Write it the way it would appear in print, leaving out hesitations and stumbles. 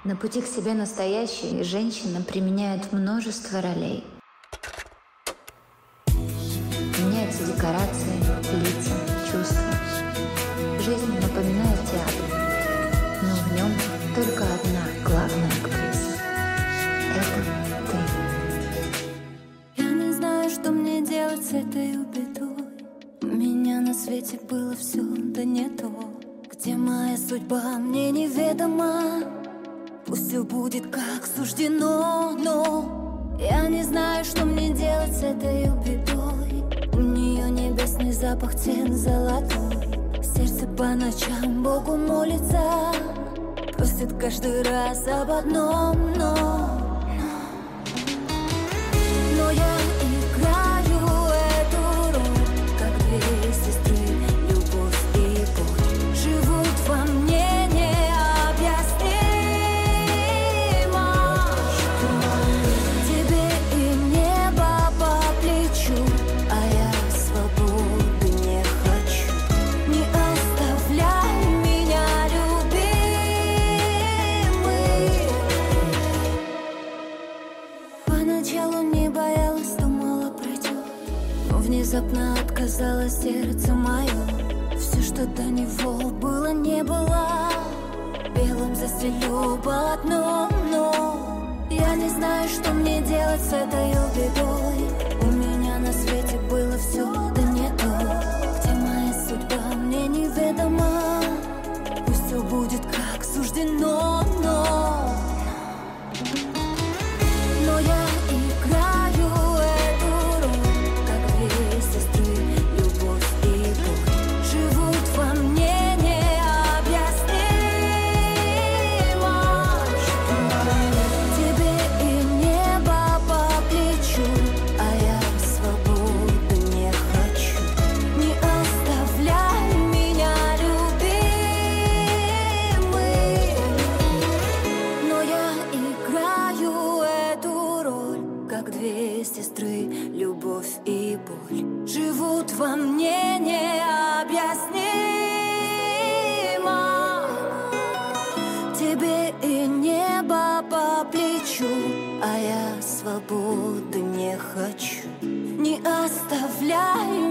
На пути к себе настоящей женщина применяет множество ролей. Меняются декорации, лица, чувства. Жизнь напоминает театр, но в нем только одна главная актриса. Это ты. Я не знаю, что мне делать с этой бедой. У меня на свете было все, да не то. Где моя судьба, мне неведома. Пусть все будет как суждено, но я не знаю, что мне делать с этой бедой. У нее небесный запах, цвет золотой. Сердце по ночам Богу молится, просит каждый раз об одном, но я играю эту роль, как две сестры, любовь и боль живут во мне необъяснимо. Тебе и небо по плечу, а я свободы не хочу. Не оставляй меня, любимый. Поначалу не боялась, думала пройдет, но внезапно отказало сердце мое. Все, что до него было, не было, белым застелю полотном, но я не знаю, что мне делать с этой бедой. У меня на свете было все, да не то. Где моя судьба, мне неведома. Пусть все будет как суждено, но я играю эту роль, как две сестры, любовь и боль живут во мне необъяснимо. Тебе и небо по плечу, а я свободы не хочу. Не оставляй меня, любимый. Но я играю эту роль, как две сестры, любовь и боль живут во мне необъяснимо. Тебе и небо по плечу, а я свободы не хочу. Не оставляй